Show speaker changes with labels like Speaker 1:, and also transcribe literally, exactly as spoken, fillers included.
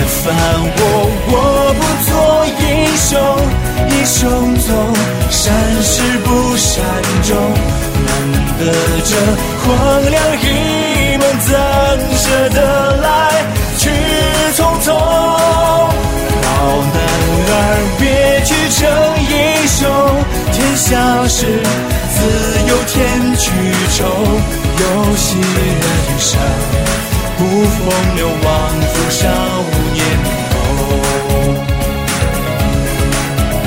Speaker 1: 犯我，我不做英雄，英雄总善始不善终，难得这荒凉一梦，怎舍得来去匆匆？好男儿别去成英雄，天下事自有天去愁，有心人生不风流枉费少年。